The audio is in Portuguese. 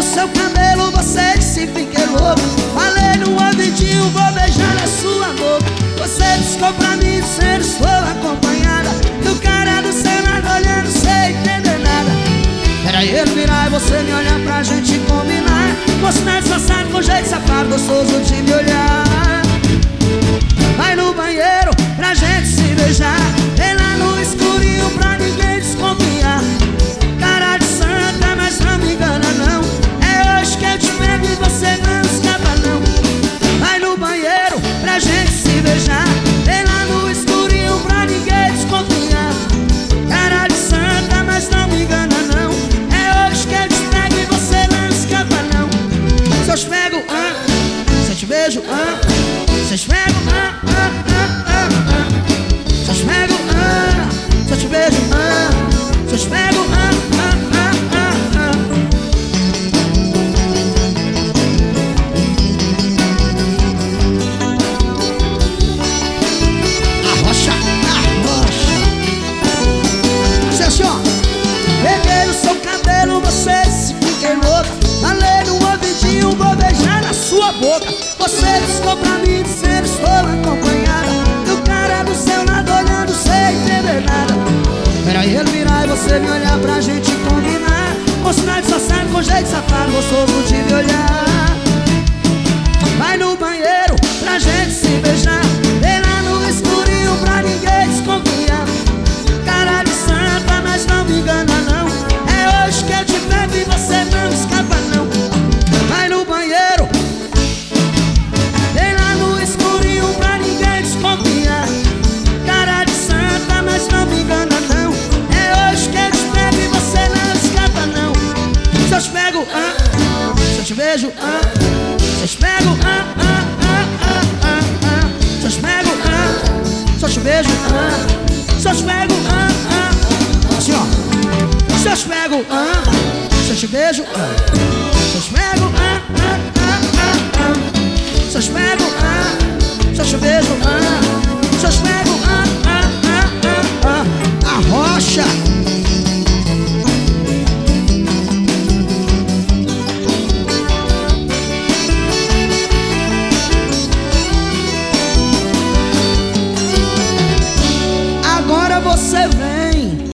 seu cabelo, você disse fiquei louco. Falei no ouvidinho, vou beijar na sua boca. Você piscou pra mim dizendo estou acompanhada. E o cara do seu lado olhando sem entender nada. Era ele virar e você me olhar pra gente combinar. Mostrar disfarçado com jeito safado, gostoso de me olhar. Vai no banheiro pra gente se beijar. Vem lá no escurinho pra ninguém desconfiar. Cara de santa, mas não me engana não. É hoje que eu te pego e você não escapa não. Vai no banheiro pra gente se beijar. Vem lá no escurinho pra ninguém desconfiar. Cara de santa, mas não me engana não. É hoje que eu te pego e você não escapa não. Se eu te pego, se eu te beijo, se eu te pego, se eu te pego, se eu te beijo, se eu te pego, arrocha, arrocha. Isso é assim, ó. Peguei no seu cabelo, você se fiquei louca. Falei no ouvidinho, vou beijar na sua boca. Você piscou pra mim dizendo estou acompanhada. E o cara do seu lado olhando sem entender nada. Era ele virar e você me olhar pra gente combinar. Mostrar disfarçado com jeito safado, gostoso de me olhar. Vai no banheiro pra gente se beijar. Vem lá no escurinho pra ninguém desconfiar. Cara de santa, mas não me engana não. É hoje que eu te pego e você não escapa não. Vai no banheiro, vem lá no escurinho pra ninguém desconfiar. Cara de santa, mas não me engana não. É hoje que eu te pego e você não escapa não. Se eu te pego, se eu te beijo, se eu te pego, se eu te pego, se eu te beijo, se eu te pego, assim ó. Se eu te pego, se eu te beijo, se eu te pego, se eu te pego, se eu te beijo, se eu te pego, arrocha.